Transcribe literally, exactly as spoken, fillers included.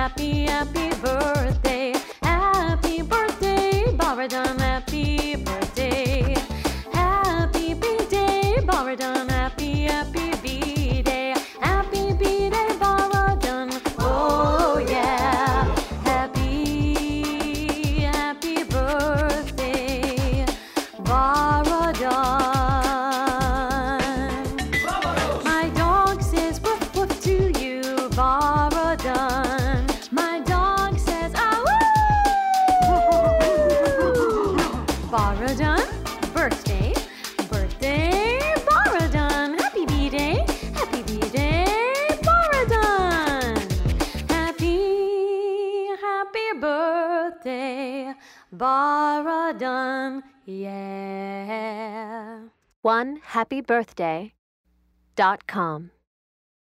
happy, happy birthday. Happy birthday, Baradun, happy birthday. Happy B-Day, Baradun, happy, happy B-Day. Happy B-Day, Baradun, oh yeah. Happy, happy birthday, Baradun. My dog says woof woof to you, Baradun. My dog says ah woo. Baradun, birthday, birthday, Baradun. Happy B-Day, happy B-Day, Baradun. Happy, happy birthday, Baradun, yeah. one happy birthday dot com